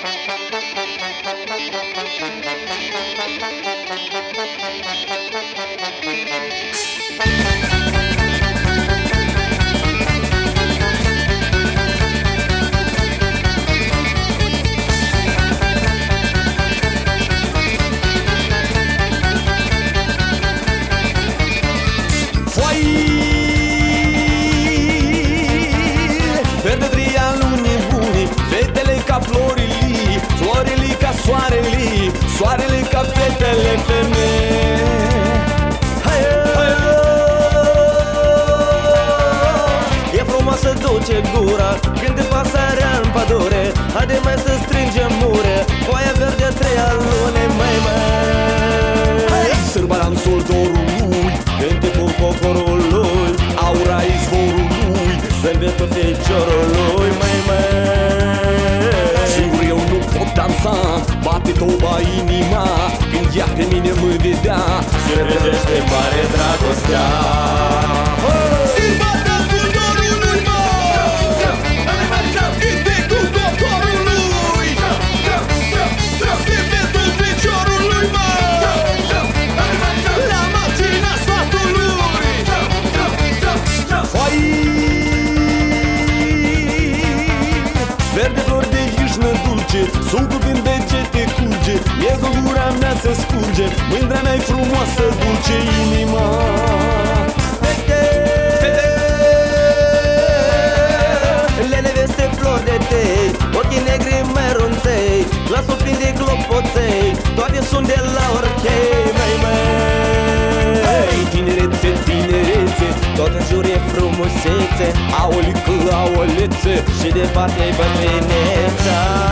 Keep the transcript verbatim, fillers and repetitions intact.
Verde tria lunii buni, fetele ca florile, florile ca soarele, soarele ca fetele femei. E frumoasă duce gura când te pasarea în pădure. Haide mai să strângem mure, foaia verde a treia lune, mai mai. Sârba dansul dorului, cânte cu poporului, aura izvorului, zâmbet pe feciorul lui, mai mai. Singur eu nu pot dansa, bate toba inima când ea pe mine mă vedea și revedește mare dragostea. Sârba dansul dorului, mă! Cânte cu poporului, zâmbetul feciorului, mă! La marginea satului, foai verde flori de ișnă dulce, sucul din degete curge, miezul gura mea se scurge, mândrea mea-i frumoasă, dulce inima. Fete, fete, le neveste flori de tei, ochii negri mărunței, glasul plin de clopoței, toate sunt de la orchei, mai mai. Tinerețe, tinerețe, tot în jur e frumusețe, aolică, aolețe și departe-i bătrâneța.